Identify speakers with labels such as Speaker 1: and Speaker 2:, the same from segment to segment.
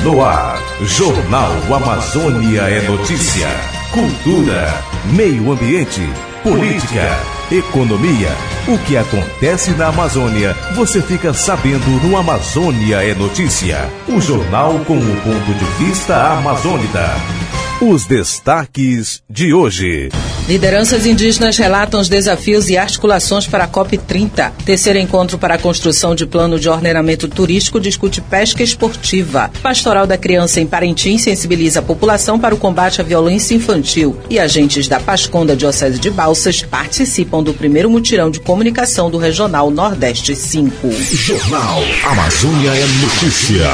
Speaker 1: No ar, Jornal Amazônia é notícia. Cultura, meio ambiente, política, economia. O que acontece na Amazônia, você fica sabendo no Amazônia é Notícia. O jornal com o ponto de vista amazônida. Os destaques de hoje.
Speaker 2: Lideranças indígenas relatam os desafios e articulações para a COP30. Terceiro encontro para a construção de plano de ordenamento turístico discute pesca esportiva. Pastoral da Criança em Parintins sensibiliza a população para o combate à violência infantil. E agentes da PASCOM da Diocese de Balsas participam do primeiro mutirão de comunicação do Regional Nordeste 5.
Speaker 1: Jornal Amazônia é Notícia.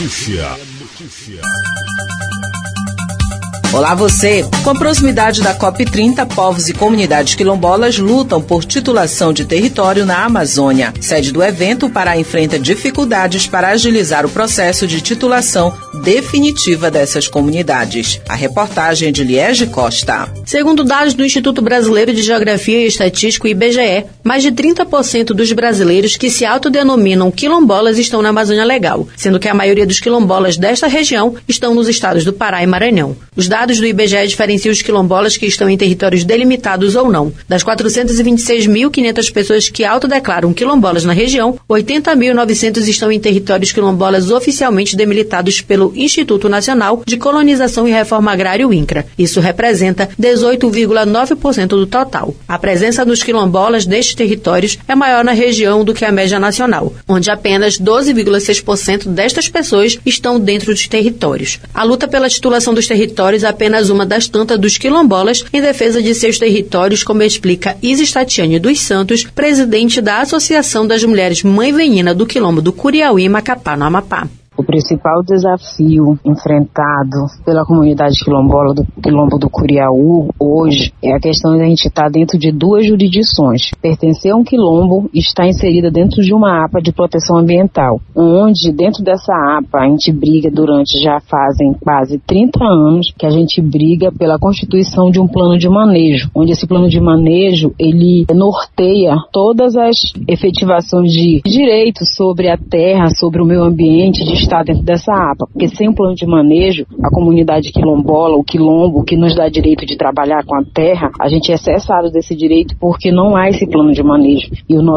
Speaker 2: Olá você! Com a proximidade da COP30, povos e comunidades quilombolas lutam por titulação de território na Amazônia. Sede do evento, o Pará enfrenta dificuldades para agilizar o processo de titulação definitiva dessas comunidades. A reportagem de Liege Costa.
Speaker 3: Segundo dados do Instituto Brasileiro de Geografia e Estatística, IBGE, mais de 30% dos brasileiros que se autodenominam quilombolas estão na Amazônia Legal, sendo que a maioria dos quilombolas desta região estão nos estados do Pará e Maranhão. Os dados do IBGE diferenciam os quilombolas que estão em territórios delimitados ou não. Das 426.500 pessoas que autodeclaram quilombolas na região, 80.900 estão em territórios quilombolas oficialmente delimitados pelo Instituto Nacional de Colonização e Reforma Agrária, o INCRA. Isso representa 18,9% do total. A presença dos quilombolas destes territórios é maior na região do que a média nacional, onde apenas 12,6% destas pessoas estão dentro dos territórios. A luta pela titulação dos territórios é apenas uma das tantas dos quilombolas em defesa de seus territórios, como explica Isis Tatiane dos Santos, presidente da Associação das Mulheres Mãe Venina do Quilombo do Curiauí, Macapá, no Amapá.
Speaker 4: O principal desafio enfrentado pela comunidade quilombola do Quilombo do Curiaú hoje é a questão de a gente estar dentro de duas jurisdições. Pertencer a um quilombo e estar inserida dentro de uma APA de proteção ambiental, onde dentro dessa APA a gente briga já fazem quase 30 anos que a gente briga pela constituição de um plano de manejo, onde esse plano de manejo ele norteia todas as efetivações de direitos sobre a terra, sobre o meio ambiente, de estar dentro dessa APA, porque sem um plano de manejo, a comunidade quilombola, o quilombo, que nos dá direito de trabalhar com a terra, a gente é cessado desse direito porque não há esse plano de manejo. E a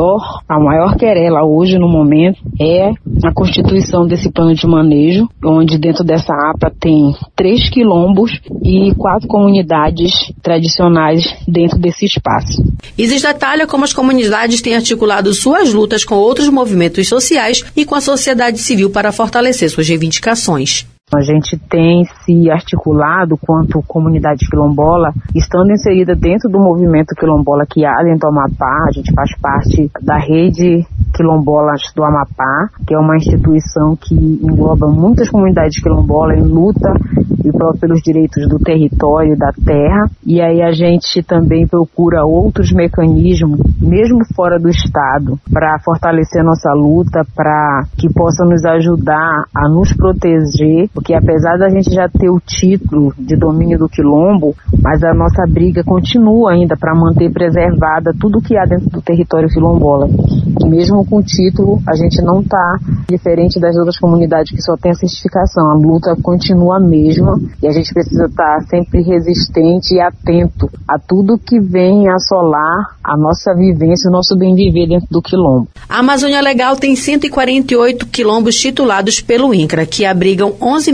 Speaker 4: maior querela hoje, no momento, é a constituição desse plano de manejo, onde dentro dessa APA tem 3 quilombos e 4 comunidades tradicionais dentro desse espaço.
Speaker 3: Isis detalha como as comunidades têm articulado suas lutas com outros movimentos sociais e com a sociedade civil para fortalecer suas reivindicações.
Speaker 4: A gente tem se articulado quanto comunidade quilombola, estando inserida dentro do movimento quilombola que há dentro do Amapá. A gente faz parte da rede quilombolas do Amapá, que é uma instituição que engloba muitas comunidades quilombolas em luta e pelos direitos do território, da terra. E aí a gente também procura outros mecanismos, mesmo fora do estado, para fortalecer a nossa luta, para que possa nos ajudar a nos proteger, porque apesar da gente já ter o título de domínio do quilombo, mas a nossa briga continua ainda para manter preservada tudo que há dentro do território quilombola. E mesmo com o título, a gente não está diferente das outras comunidades que só tem a certificação. A luta continua a mesma e a gente precisa estar sempre resistente e atento a tudo que vem assolar a nossa vivência, o nosso bem viver dentro do quilombo.
Speaker 3: A Amazônia Legal tem 148 quilombos titulados pelo INCRA, que abrigam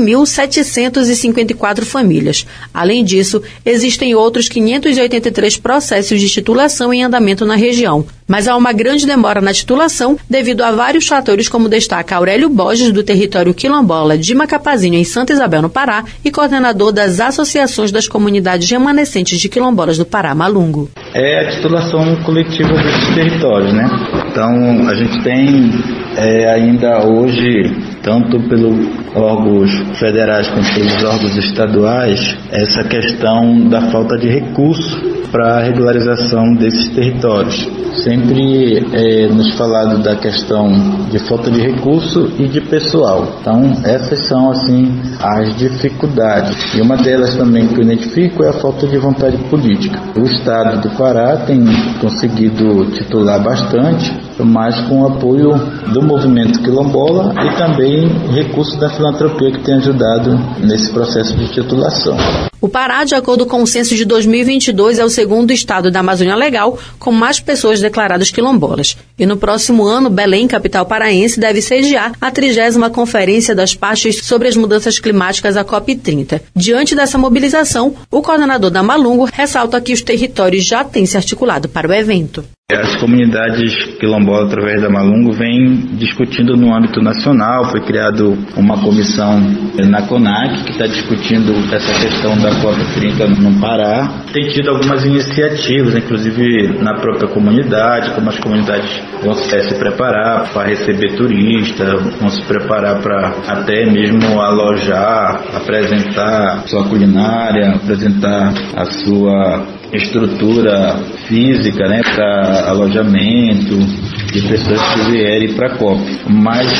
Speaker 3: 11.754 famílias. Além disso, existem outros 583 processos de titulação em andamento na região. Mas há uma grande demora na titulação devido a vários fatores, como destaca Aurélio Borges, do território quilombola de Macapazinho, em Santa Isabel, no Pará, e coordenador das associações das comunidades remanescentes de quilombolas do Pará, Malungo.
Speaker 5: É a titulação coletiva desses territórios, né? Então, a gente tem ainda hoje, tanto pelos órgãos federais quanto pelos órgãos estaduais, essa questão da falta de recurso para a regularização desses territórios. Sempre nos falado da questão de falta de recurso e de pessoal. Então, essas são assim as dificuldades. E uma delas também que eu identifico é a falta de vontade política. O Estado do Pará tem conseguido titular bastante, mas com o apoio do movimento quilombola e também recursos da filantropia que tem ajudado nesse processo de titulação.
Speaker 3: O Pará, de acordo com o censo de 2022, é o segundo estado da Amazônia Legal com mais pessoas declaradas quilombolas. E no próximo ano, Belém, capital paraense, deve sediar a 30ª Conferência das Partes sobre as Mudanças Climáticas, a COP30. Diante dessa mobilização, o coordenador da Malungo ressalta que os territórios já têm se articulado para o evento.
Speaker 5: As comunidades quilombolas, através da Malungo, vêm discutindo no âmbito nacional. Foi criado uma comissão na CONAC que está discutindo essa questão da COP30 no Pará. Tem tido algumas iniciativas, inclusive na própria comunidade, como as comunidades vão se preparar para receber turistas, vão se preparar para até mesmo alojar, apresentar sua culinária, apresentar a sua estrutura física, né, para alojamento de pessoas que vierem para a COP. Mas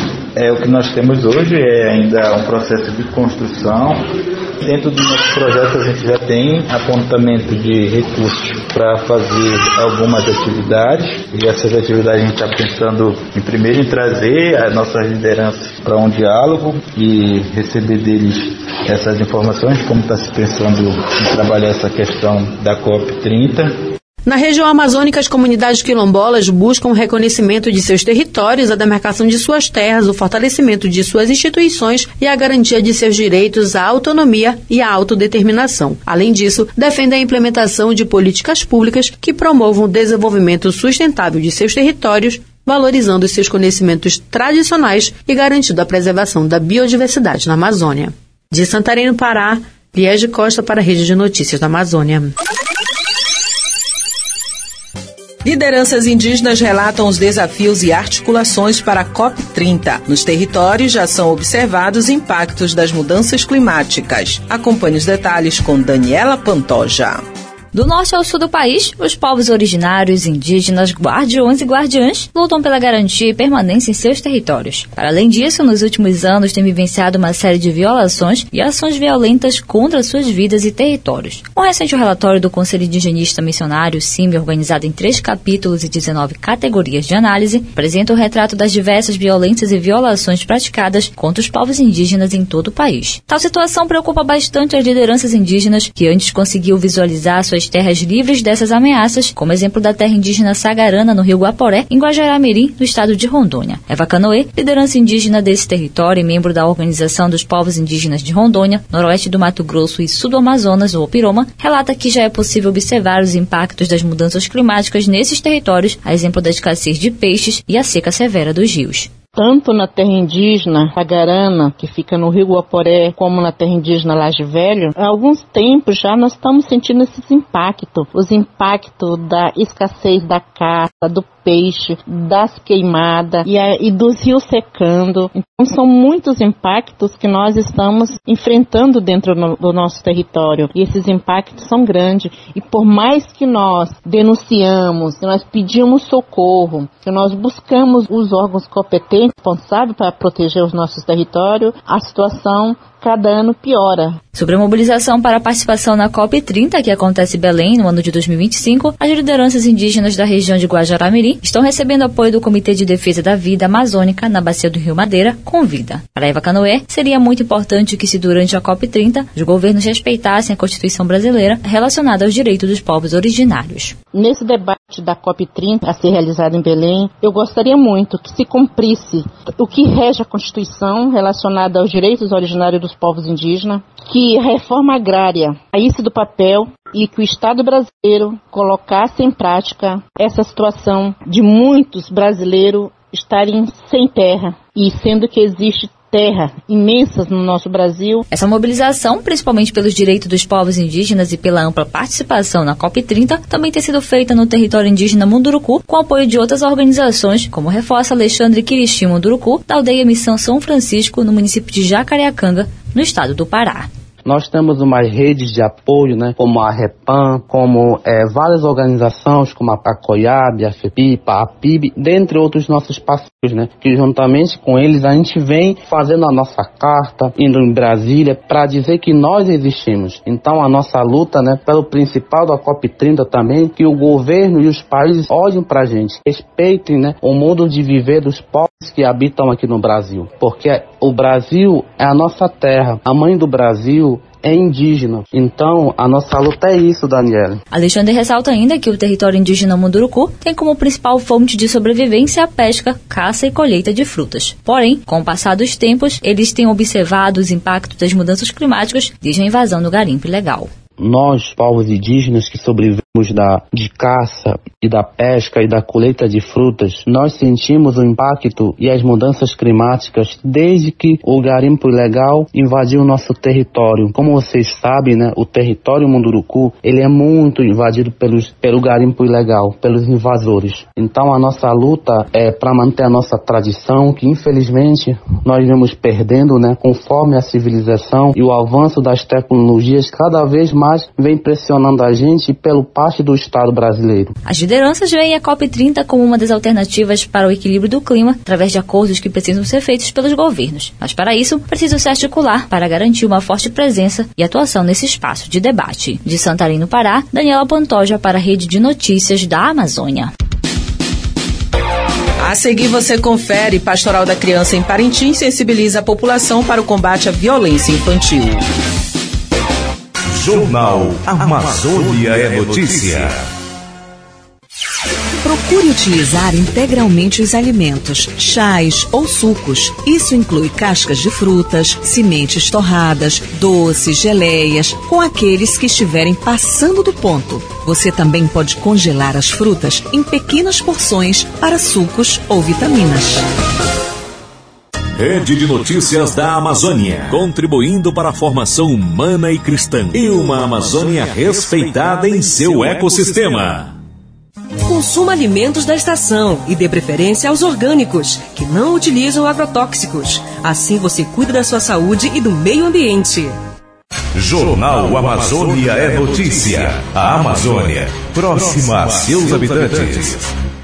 Speaker 5: o que nós temos hoje é ainda um processo de construção. Dentro do nosso projeto a gente já tem apontamento de recursos para fazer algumas atividades, e essas atividades a gente está pensando primeiro em trazer as nossas lideranças para um diálogo e receber deles essas informações, como está se pensando em trabalhar essa questão da COP30.
Speaker 3: Na região amazônica, as comunidades quilombolas buscam o reconhecimento de seus territórios, a demarcação de suas terras, o fortalecimento de suas instituições e a garantia de seus direitos à autonomia e à autodeterminação. Além disso, defendem a implementação de políticas públicas que promovam o desenvolvimento sustentável de seus territórios, valorizando os seus conhecimentos tradicionais e garantindo a preservação da biodiversidade na Amazônia. De Santarém, no Pará, Liege Costa para a Rede de Notícias da Amazônia.
Speaker 2: Lideranças indígenas relatam os desafios e articulações para a COP30. Nos territórios já são observados impactos das mudanças climáticas. Acompanhe os detalhes com Daniela Pantoja.
Speaker 6: Do norte ao sul do país, os povos originários, indígenas, guardiões e guardiãs lutam pela garantia e permanência em seus territórios. Para além disso, nos últimos anos têm vivenciado uma série de violações e ações violentas contra suas vidas e territórios. Um recente relatório do Conselho Indigenista Missionário, CIMI, organizado em 3 capítulos e 19 categorias de análise, apresenta o retrato das diversas violências e violações praticadas contra os povos indígenas em todo o país. Tal situação preocupa bastante as lideranças indígenas, que antes conseguiu visualizar suas terras livres dessas ameaças, como exemplo da terra indígena Sagarana, no Rio Guaporé, em Guajará-Mirim, no estado de Rondônia. Eva Canoê, liderança indígena desse território e membro da Organização dos Povos Indígenas de Rondônia, Noroeste do Mato Grosso e Sul do Amazonas, ou Opiroma, relata que já é possível observar os impactos das mudanças climáticas nesses territórios, a exemplo da escassez de peixes e a seca severa dos rios.
Speaker 7: Tanto na terra indígena Sagarana, que fica no Rio Guaporé, como na terra indígena Laje Velho, há alguns tempos já nós estamos sentindo esses impactos. Os impactos da escassez da caça, do peixe, das queimadas e dos rios secando. Então são muitos impactos que nós estamos enfrentando dentro do nosso território. E esses impactos são grandes. E por mais que nós denunciamos, que nós pedimos socorro, que nós buscamos os órgãos competentes, responsáveis para proteger os nossos territórios, a situação cada ano piora.
Speaker 6: Sobre a mobilização para a participação na COP30, que acontece em Belém no ano de 2025, as lideranças indígenas da região de Guajará-Mirim estão recebendo apoio do Comitê de Defesa da Vida Amazônica na bacia do Rio Madeira, Convida. Para Eva Canoê, seria muito importante que, se durante a COP30, os governos respeitassem a Constituição brasileira relacionada aos direitos dos povos originários.
Speaker 7: Nesse debate da COP30 a ser realizado em Belém, eu gostaria muito que se cumprisse o que rege a Constituição relacionada aos direitos originários dos povos indígenas, que a reforma agrária saísse do papel e que o Estado brasileiro colocasse em prática essa situação de muitos brasileiros estarem sem terra, e sendo que existe terra imensas no nosso Brasil.
Speaker 6: Essa mobilização, principalmente pelos direitos dos povos indígenas e pela ampla participação na COP30, também tem sido feita no território indígena Munduruku, com apoio de outras organizações, como reforça Alexandre Quirixi Munduruku, da aldeia Missão São Francisco, no município de Jacareacanga, no estado do Pará.
Speaker 8: Nós temos umas redes de apoio, né, como a Repam, como várias organizações, como a Pacoiab, a FEPIPA, a PIB, dentre outros nossos parceiros, né, que juntamente com eles a gente vem fazendo a nossa carta, indo em Brasília, para dizer que nós existimos. Então a nossa luta, né, pelo principal da COP30 também, que o governo e os países olhem pra gente, respeitem, né, o modo de viver dos povos que habitam aqui no Brasil, porque o Brasil é a nossa terra, a mãe do Brasil é indígena. Então, a nossa luta é isso, Daniela.
Speaker 6: Alexandre ressalta ainda que o território indígena Munduruku tem como principal fonte de sobrevivência a pesca, caça e colheita de frutas. Porém, com o passar dos tempos, eles têm observado os impactos das mudanças climáticas desde a invasão do garimpo ilegal.
Speaker 8: Nós, povos indígenas que sobrevivemos de caça e da pesca e da colheita de frutas, nós sentimos o impacto e as mudanças climáticas desde que o garimpo ilegal invadiu o nosso território. Como vocês sabem, né, o território Munduruku, ele é muito invadido pelo garimpo ilegal, pelos invasores. Então a nossa luta é para manter a nossa tradição, que infelizmente nós vamos perdendo, né, conforme a civilização e o avanço das tecnologias cada vez mais vem pressionando a gente pelo parte do Estado brasileiro.
Speaker 6: As lideranças veem a COP30 como uma das alternativas para o equilíbrio do clima, através de acordos que precisam ser feitos pelos governos. Mas para isso, precisam se articular para garantir uma forte presença e atuação nesse espaço de debate. De Santarém, no Pará, Daniela Pantoja para a Rede de Notícias da Amazônia.
Speaker 2: A seguir você confere: Pastoral da Criança em Parintins sensibiliza a população para o combate à violência infantil.
Speaker 1: Jornal Amazônia é Notícia.
Speaker 9: Procure utilizar integralmente os alimentos, chás ou sucos. Isso inclui cascas de frutas, sementes torradas, doces, geleias, com aqueles que estiverem passando do ponto. Você também pode congelar as frutas em pequenas porções para sucos ou vitaminas.
Speaker 1: Rede de Notícias da Amazônia, contribuindo para a formação humana e cristã e uma Amazônia respeitada em seu ecossistema.
Speaker 10: Consuma alimentos da estação e dê preferência aos orgânicos, que não utilizam agrotóxicos. Assim você cuida da sua saúde e do meio ambiente.
Speaker 1: Jornal Amazônia é Notícia. A Amazônia, próxima a seus habitantes.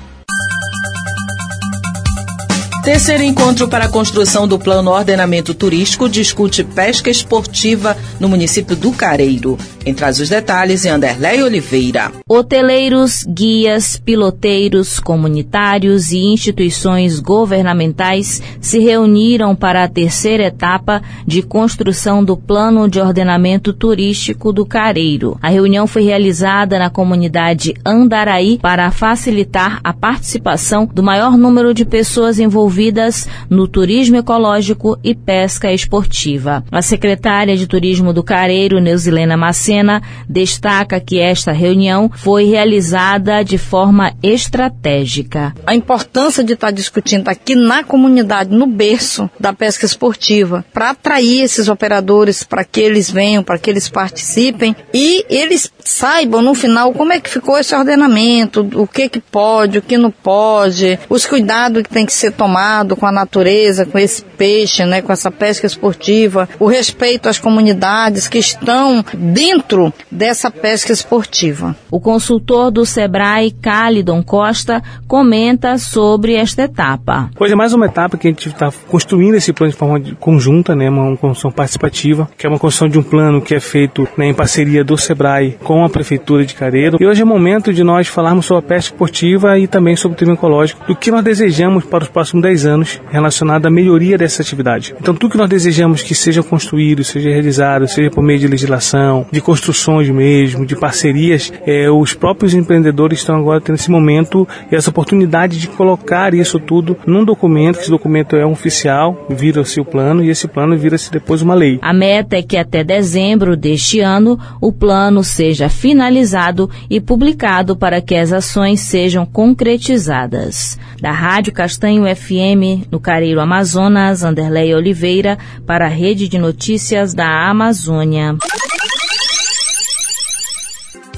Speaker 2: Terceiro encontro para a construção do Plano Ordenamento Turístico discute pesca esportiva no município do Careiro. Quem traz os detalhes é Anderlei Oliveira.
Speaker 11: Hoteleiros, guias, piloteiros, comunitários e instituições governamentais se reuniram para a terceira etapa de construção do Plano de Ordenamento Turístico do Careiro. A reunião foi realizada na comunidade Andaraí para facilitar a participação do maior número de pessoas envolvidas no turismo ecológico e pesca esportiva. A secretária de Turismo do Careiro, Neuzilena Macena, destaca que esta reunião foi realizada de forma estratégica.
Speaker 12: A importância de estar discutindo aqui na comunidade, no berço da pesca esportiva, para atrair esses operadores, para que eles venham, para que eles participem e eles saibam no final como é que ficou esse ordenamento, o que pode, o que não pode, os cuidados que tem que ser tomado com a natureza, com esse peixe, né, com essa pesca esportiva, o respeito às comunidades que estão dentro dessa pesca esportiva.
Speaker 11: O consultor do Sebrae, Cálidon Costa, comenta sobre esta etapa.
Speaker 13: Hoje é mais uma etapa que a gente está construindo esse plano de forma conjunta, né, uma construção participativa, que é uma construção de um plano que é feito, né, em parceria do Sebrae com a Prefeitura de Careiro. E hoje é o momento de nós falarmos sobre a pesca esportiva e também sobre o turismo ecológico, do que nós desejamos para os próximos 10 anos relacionado à melhoria dessa atividade. Então, tudo que nós desejamos que seja construído, seja realizado, seja por meio de legislação, de construções mesmo, de parcerias, os próprios empreendedores estão agora tendo esse momento e essa oportunidade de colocar isso tudo num documento, que esse documento é um oficial, vira-se o plano e esse plano vira-se depois uma lei.
Speaker 11: A meta é que até dezembro deste ano o plano seja finalizado e publicado para que as ações sejam concretizadas. Da Rádio Castanho FM, no Careiro Amazonas, Anderlei Oliveira, para a Rede de Notícias da Amazônia.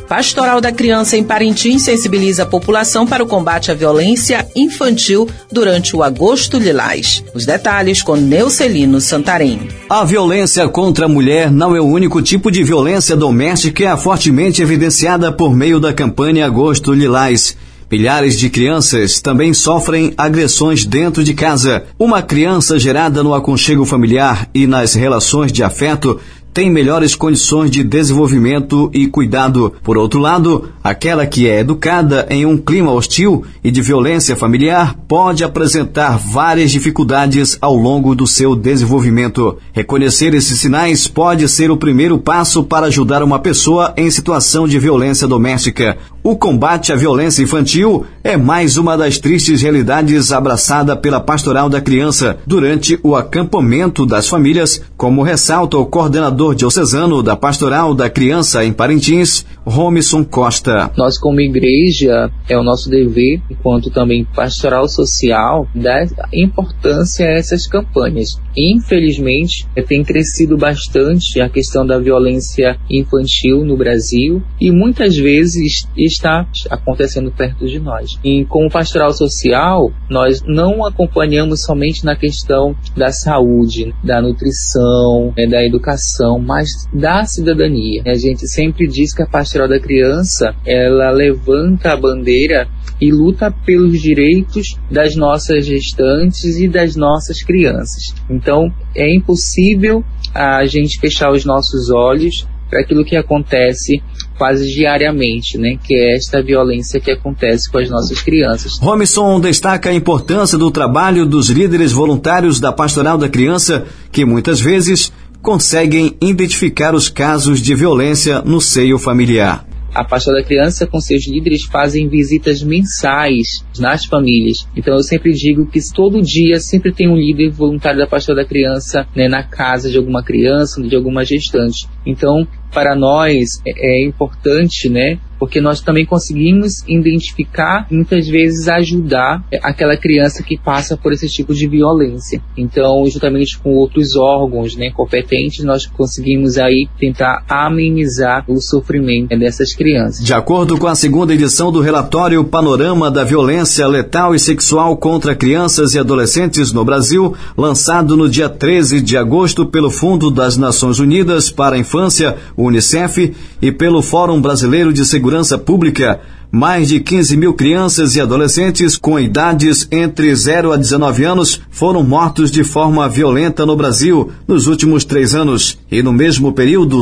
Speaker 2: Pastoral da Criança em Parintins sensibiliza a população para o combate à violência infantil durante o Agosto Lilás. Os detalhes com Neucelino Santarém.
Speaker 14: A violência contra a mulher não é o único tipo de violência doméstica e é fortemente evidenciada por meio da campanha Agosto Lilás. Milhares de crianças também sofrem agressões dentro de casa. Uma criança gerada no aconchego familiar e nas relações de afeto tem melhores condições de desenvolvimento e cuidado. Por outro lado, aquela que é educada em um clima hostil e de violência familiar pode apresentar várias dificuldades ao longo do seu desenvolvimento. Reconhecer esses sinais pode ser o primeiro passo para ajudar uma pessoa em situação de violência doméstica. O combate à violência infantil é mais uma das tristes realidades abraçada pela Pastoral da Criança durante o acampamento das famílias, como ressalta o coordenador diocesano da Pastoral da Criança em Parintins, Romison Costa.
Speaker 15: Nós, como igreja, é o nosso dever, enquanto também pastoral social, dar importância a essas campanhas. Infelizmente, tem crescido bastante a questão da violência infantil no Brasil e muitas vezes está acontecendo perto de nós. E como pastoral social, nós não acompanhamos somente na questão da saúde, da nutrição, da educação, mas da cidadania. A gente sempre diz que a Pastoral da Criança, ela levanta a bandeira e luta pelos direitos das nossas gestantes e das nossas crianças. Então, é impossível a gente fechar os nossos olhos para aquilo que acontece quase diariamente, que é esta violência que acontece com as nossas crianças.
Speaker 14: Romison destaca a importância do trabalho dos líderes voluntários da Pastoral da Criança, que muitas vezes conseguem identificar os casos de violência no seio familiar.
Speaker 15: A Pastoral da Criança, com seus líderes, fazem visitas mensais nas famílias. Então eu sempre digo que todo dia sempre tem um líder voluntário da Pastoral da Criança, na casa de alguma criança, de alguma gestante. Então, para nós é importante, porque nós também conseguimos identificar, muitas vezes ajudar aquela criança que passa por esse tipo de violência. Então, juntamente com outros órgãos competentes, nós conseguimos aí tentar amenizar o sofrimento dessas crianças.
Speaker 14: De acordo com a segunda edição do relatório Panorama da Violência Letal e Sexual contra Crianças e Adolescentes no Brasil, lançado no dia 13 de agosto pelo Fundo das Nações Unidas para a Infância, UNICEF, e pelo Fórum Brasileiro de Segurança Pública, mais de 15 mil crianças e adolescentes com idades entre 0 a 19 anos foram mortos de forma violenta no Brasil nos últimos 3 anos. E no mesmo período,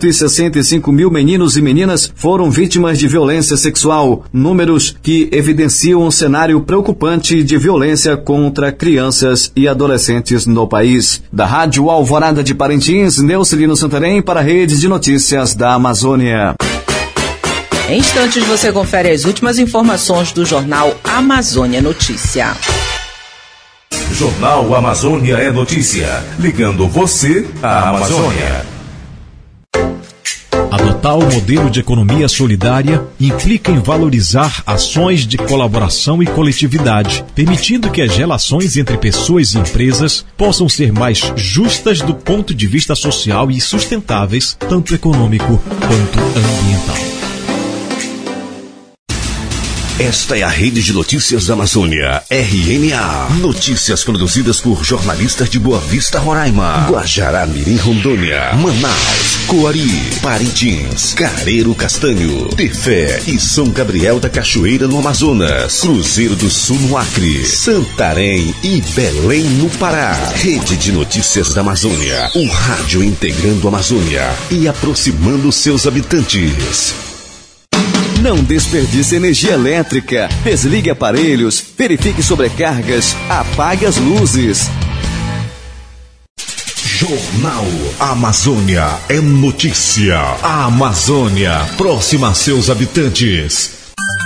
Speaker 14: 165 mil meninos e meninas foram vítimas de violência sexual, números que evidenciam um cenário preocupante de violência contra crianças e adolescentes no país. Da Rádio Alvorada de Parintins, Neucelino Santarém para a Rede de Notícias da Amazônia.
Speaker 2: Em instantes você confere as últimas informações do Jornal Amazônia Notícia.
Speaker 1: Jornal Amazônia é notícia, ligando você à Amazônia.
Speaker 16: Adotar o modelo de economia solidária implica em valorizar ações de colaboração e coletividade, permitindo que as relações entre pessoas e empresas possam ser mais justas do ponto de vista social e sustentáveis, tanto econômico quanto ambiental.
Speaker 1: Esta é a Rede de Notícias da Amazônia, RNA. Notícias produzidas por jornalistas de Boa Vista, Roraima, Guajará-Mirim, Rondônia, Manaus, Coari, Parintins, Careiro Castanho, Tefé e São Gabriel da Cachoeira, no Amazonas, Cruzeiro do Sul, no Acre, Santarém e Belém, no Pará. Rede de Notícias da Amazônia, um rádio integrando a Amazônia e aproximando seus habitantes.
Speaker 14: Não desperdice energia elétrica. Desligue aparelhos, verifique sobrecargas, apague as luzes.
Speaker 1: Jornal Amazônia é notícia. A Amazônia, próxima a seus habitantes.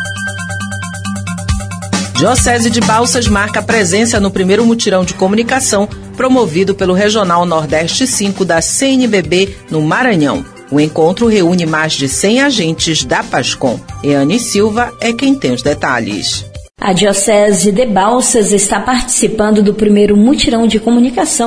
Speaker 2: Diocese de Balsas marca presença no primeiro mutirão de comunicação promovido pelo Regional Nordeste 5 da CNBB no Maranhão. O encontro reúne mais de 100 agentes da PASCOM. Eane Silva é quem tem os detalhes.
Speaker 17: A Diocese de Balsas está participando do primeiro mutirão de comunicação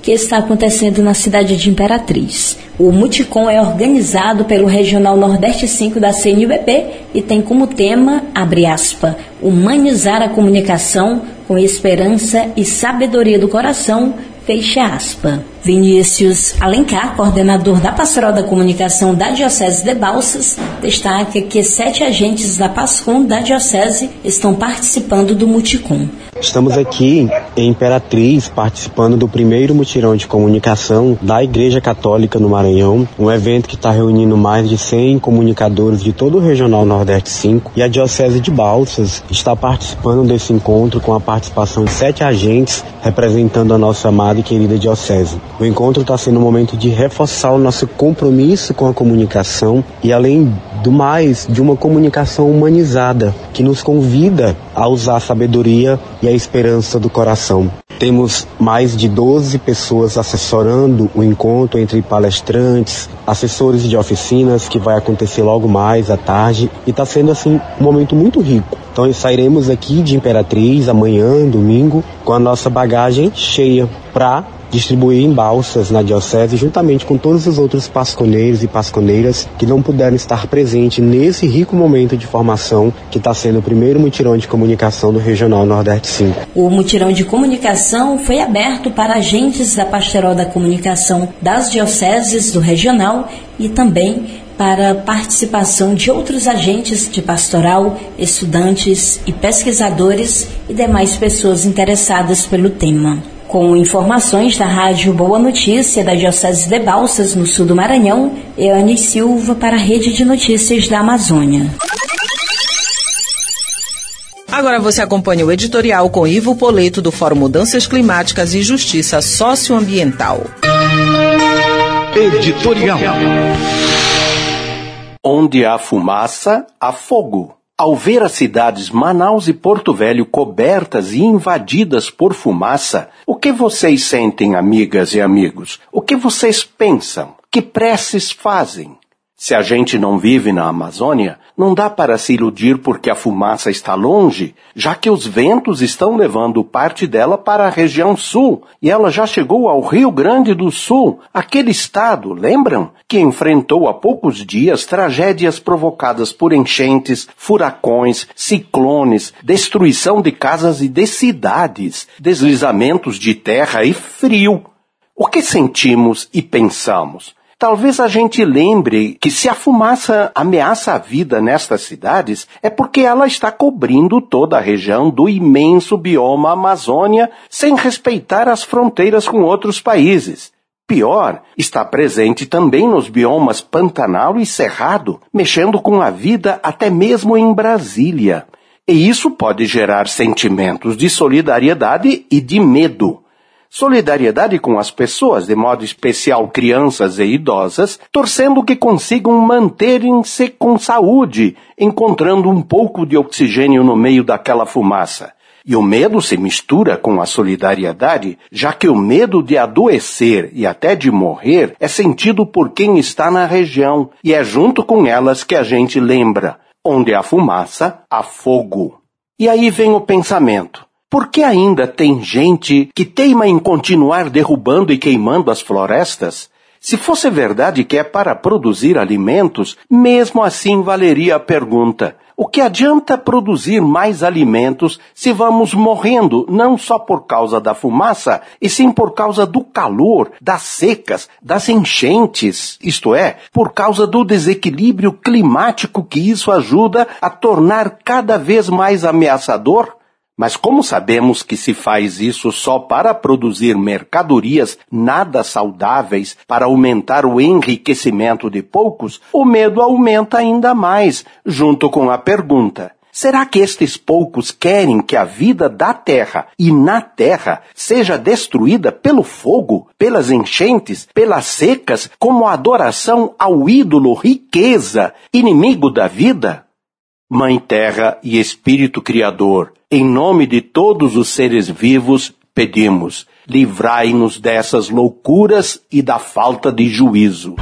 Speaker 17: que está acontecendo na cidade de Imperatriz. O Muticom é organizado pelo Regional Nordeste 5 da CNBB e tem como tema, abre aspas, humanizar a comunicação com esperança e sabedoria do coração, fecha aspas. Vinícius Alencar, coordenador da Pastoral da Comunicação da Diocese de Balsas, destaca que 7 agentes da PASCOM da Diocese estão participando do Muticom.
Speaker 18: Estamos aqui em Imperatriz participando do primeiro mutirão de comunicação da Igreja Católica no Maranhão, um evento que está reunindo mais de 100 comunicadores de todo o Regional Nordeste 5, e a Diocese de Balsas está participando desse encontro com a participação de 7 agentes representando a nossa amada e querida Diocese. O encontro está sendo um momento de reforçar o nosso compromisso com a comunicação e, além do mais, de uma comunicação humanizada que nos convida a usar a sabedoria e a esperança do coração. Temos mais de 12 pessoas assessorando o encontro entre palestrantes, assessores de oficinas, que vai acontecer logo mais à tarde, e está sendo assim um momento muito rico. Então sairemos aqui de Imperatriz amanhã, domingo, com a nossa bagagem cheia para distribuir em Balsas, na Diocese, juntamente com todos os outros pasconeiros e pasconeiras que não puderam estar presentes nesse rico momento de formação que está sendo o primeiro mutirão de comunicação do Regional Nordeste 5.
Speaker 17: O mutirão de comunicação foi aberto para agentes da Pastoral da Comunicação das dioceses do Regional e também para participação de outros agentes de pastoral, estudantes e pesquisadores e demais pessoas interessadas pelo tema. Com informações da Rádio Boa Notícia da Diocese de Balsas, no sul do Maranhão, Eane Silva para a Rede de Notícias da Amazônia.
Speaker 2: Agora você acompanha o editorial com Ivo Poleto do Fórum Mudanças Climáticas e Justiça Socioambiental.
Speaker 19: Editorial. Onde há fumaça, há fogo. Ao ver as cidades Manaus e Porto Velho cobertas e invadidas por fumaça, o que vocês sentem, amigas e amigos? O que vocês pensam? Que preces fazem? Se a gente não vive na Amazônia, não dá para se iludir porque a fumaça está longe, já que os ventos estão levando parte dela para a região sul, e ela já chegou ao Rio Grande do Sul, aquele estado, lembram? Que enfrentou há poucos dias tragédias provocadas por enchentes, furacões, ciclones, destruição de casas e de cidades, deslizamentos de terra e frio. O que sentimos e pensamos? Talvez a gente lembre que se a fumaça ameaça a vida nestas cidades, é porque ela está cobrindo toda a região do imenso bioma Amazônia sem respeitar as fronteiras com outros países. Pior, está presente também nos biomas Pantanal e Cerrado, mexendo com a vida até mesmo em Brasília. E isso pode gerar sentimentos de solidariedade e de medo. Solidariedade com as pessoas, de modo especial crianças e idosas, torcendo que consigam manterem-se com saúde, encontrando um pouco de oxigênio no meio daquela fumaça. E o medo se mistura com a solidariedade, já que o medo de adoecer e até de morrer é sentido por quem está na região, e é junto com elas que a gente lembra, onde há fumaça, há fogo. E aí vem o pensamento. Por que ainda tem gente que teima em continuar derrubando e queimando as florestas? Se fosse verdade que é para produzir alimentos, mesmo assim valeria a pergunta: o que adianta produzir mais alimentos se vamos morrendo não só por causa da fumaça, e sim por causa do calor, das secas, das enchentes, isto é, por causa do desequilíbrio climático que isso ajuda a tornar cada vez mais ameaçador? Mas como sabemos que se faz isso só para produzir mercadorias nada saudáveis para aumentar o enriquecimento de poucos, o medo aumenta ainda mais, junto com a pergunta: será que estes poucos querem que a vida da terra e na terra seja destruída pelo fogo, pelas enchentes, pelas secas, como adoração ao ídolo riqueza, inimigo da vida? Mãe Terra e Espírito Criador, em nome de todos os seres vivos, pedimos, livrai-nos dessas loucuras e da falta de juízo.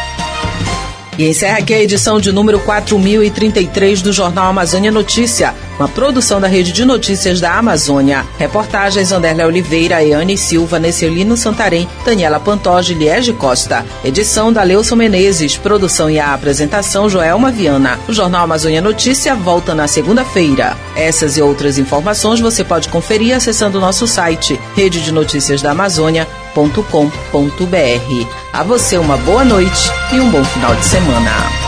Speaker 2: E encerra aqui a edição de número 4033 do Jornal Amazônia Notícia. Uma produção da Rede de Notícias da Amazônia. Reportagens Anderle Oliveira, Eane Silva, Nesselino Santarém, Daniela Pantoja e Liege Costa. Edição da Leuson Menezes. Produção e a apresentação Joelma Viana. O Jornal Amazônia Notícia volta na segunda-feira. Essas e outras informações você pode conferir acessando o nosso site rededenoticiasdaamazônia.com.br. A você uma boa noite e um bom final de semana.